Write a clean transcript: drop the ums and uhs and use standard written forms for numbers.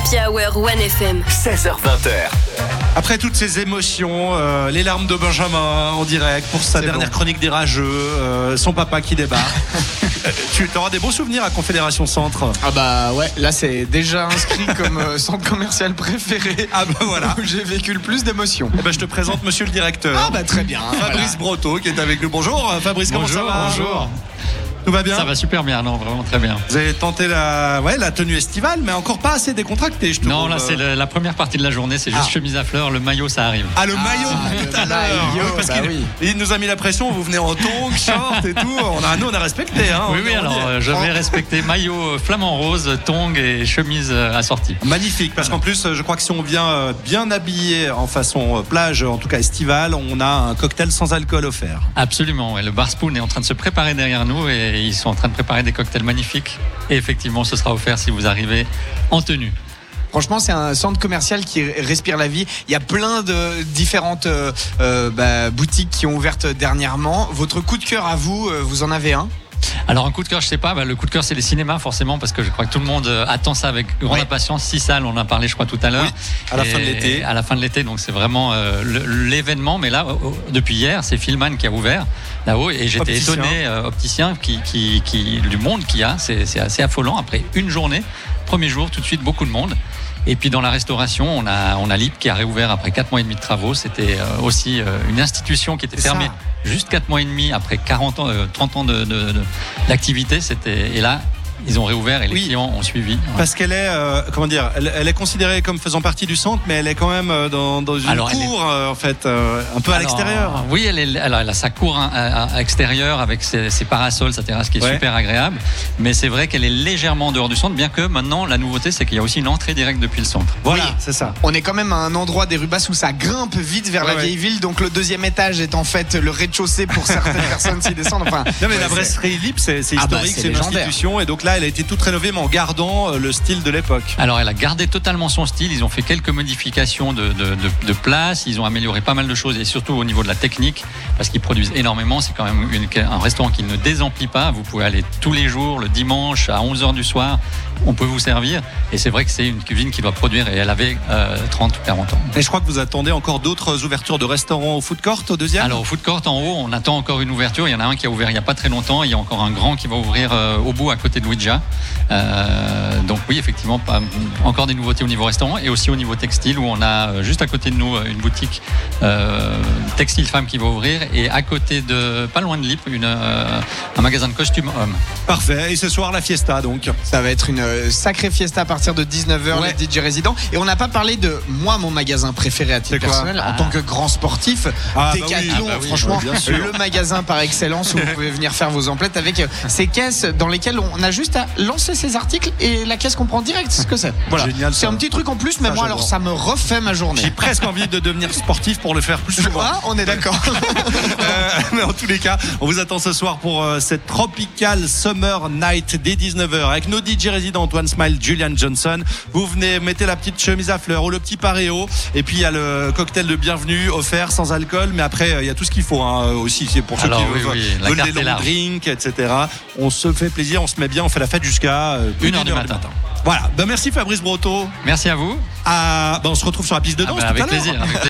Happy Hour 1FM. 16h20. Après toutes ces émotions, les larmes de Benjamin en direct pour sa dernière chronique des rageux, son papa qui débarque. Tu auras des beaux souvenirs à Confédération Centre. Ah bah ouais, là c'est déjà inscrit comme centre commercial préféré. Ah bah voilà. Où j'ai vécu le plus d'émotions. Eh ben, je te présente monsieur le directeur. Ah bah très bien. Fabrice Brotteau qui est avec nous. Bonjour Fabrice, comment ça va? Bonjour. Tout va bien? Ça va super bien, non, vraiment très bien. Vous avez tenté la tenue estivale, mais encore pas assez décontractée, je trouve. Non, là c'est la première partie de la journée, c'est juste chemise à fleurs, le maillot ça arrive. Ah, le maillot tout à l'heure. Parce qu'il nous a mis la pression, vous venez en tongs, short et tout. Nous on a respecté. Hein, oui, alors je vais respecter maillot flamant rose, tongs et chemise assortie. Magnifique, parce qu'en plus, je crois que si on vient bien habillé en façon plage, en tout cas estivale, on a un cocktail sans alcool offert. Absolument, ouais. Le Bar Spoon est en train de se préparer derrière nous et ils sont en train de préparer des cocktails magnifiques. Et effectivement, ce sera offert si vous arrivez en tenue. Franchement, c'est un centre commercial qui respire la vie. Il y a plein de différentes boutiques qui ont ouvert dernièrement. Votre coup de cœur à vous, vous en avez un ? Alors un coup de cœur, je sais pas, le coup de cœur c'est les cinémas forcément parce que je crois que tout le monde attend ça avec grande impatience. 6 salles, on en a parlé je crois tout à l'heure. Oui, à la fin de l'été. À la fin de l'été, donc c'est vraiment l'événement. Mais là, depuis hier, c'est Filman qui a ouvert là-haut et j'étais étonné, opticien du monde qu'il y a, c'est assez affolant. Après une journée, premier jour, tout de suite beaucoup de monde. Et puis dans la restauration, on a LIP qui a réouvert après 4 mois et demi de travaux. C'était aussi une institution qui était fermée juste 4 mois et demi après 30 ans d'activité. Et là, ils ont réouvert et les clients ont suivi. Parce qu'elle est, elle est considérée comme faisant partie du centre, mais elle est quand même dans une cour, en fait, un peu à l'extérieur. Oui, elle a sa cour à extérieure avec ses parasols, sa terrasse qui est super agréable. Mais c'est vrai qu'elle est légèrement en dehors du centre, bien que maintenant, la nouveauté, c'est qu'il y a aussi une entrée directe depuis le centre. Voilà, c'est ça. On est quand même à un endroit des rues basses où ça grimpe vite vers la vieille ville. Donc le deuxième étage est en fait le rez-de-chaussée pour certaines personnes s'y descendent. Enfin, non, mais la brasserie LIP, c'est historique, c'est une institution. Et donc là, elle a été toute rénovée, mais en gardant le style de l'époque. Alors, elle a gardé totalement son style. Ils ont fait quelques modifications de place. Ils ont amélioré pas mal de choses et surtout au niveau de la technique, parce qu'ils produisent énormément. C'est quand même un restaurant qui ne désemplit pas. Vous pouvez aller tous les jours, le dimanche à 11h du soir. On peut vous servir. Et c'est vrai que c'est une cuisine qui doit produire et elle avait 30 ou 40 ans. Et je crois que vous attendez encore d'autres ouvertures de restaurants au food court au deuxième? Alors, au food court en haut, on attend encore une ouverture. Il y en a un qui a ouvert il n'y a pas très longtemps. Il y a encore un grand qui va ouvrir au bout à côté de Ouija. Donc oui, effectivement, encore des nouveautés au niveau restaurant et aussi au niveau textile où on a juste à côté de nous une boutique textile femme qui va ouvrir et à côté pas loin de LIP, un magasin de costumes hommes. Parfait. Et ce soir, la fiesta donc. Ça va être une sacrée fiesta à partir de 19h, les DJ résidents. Et on n'a pas parlé de mon magasin préféré à titre personnel en tant que grand sportif. Decathlon, franchement, le magasin par excellence où vous pouvez venir faire vos emplettes avec ces caisses dans lesquelles on a juste à lancer ses articles et la caisse comprend direct ce que c'est. Voilà. Génial, c'est un petit truc en plus, mais moi alors ça me refait ma journée. J'ai presque envie de devenir sportif pour le faire plus souvent. On est d'accord. Mais en tous les cas, on vous attend ce soir pour cette Tropical Summer Night dès 19h avec nos DJ résidents Antoine Smile, Julian Johnson. Vous venez, mettez la petite chemise à fleurs ou le petit paréo et puis il y a le cocktail de bienvenue offert sans alcool, mais après il y a tout ce qu'il faut aussi, c'est pour ceux qui veulent des longs drinks, etc. On se fait plaisir, on se met bien, on fait la fête jusqu'à 1h du matin. Voilà, merci Fabrice Brotteau. Merci à vous. On se retrouve sur la piste de danse tout à l'heure. Avec plaisir.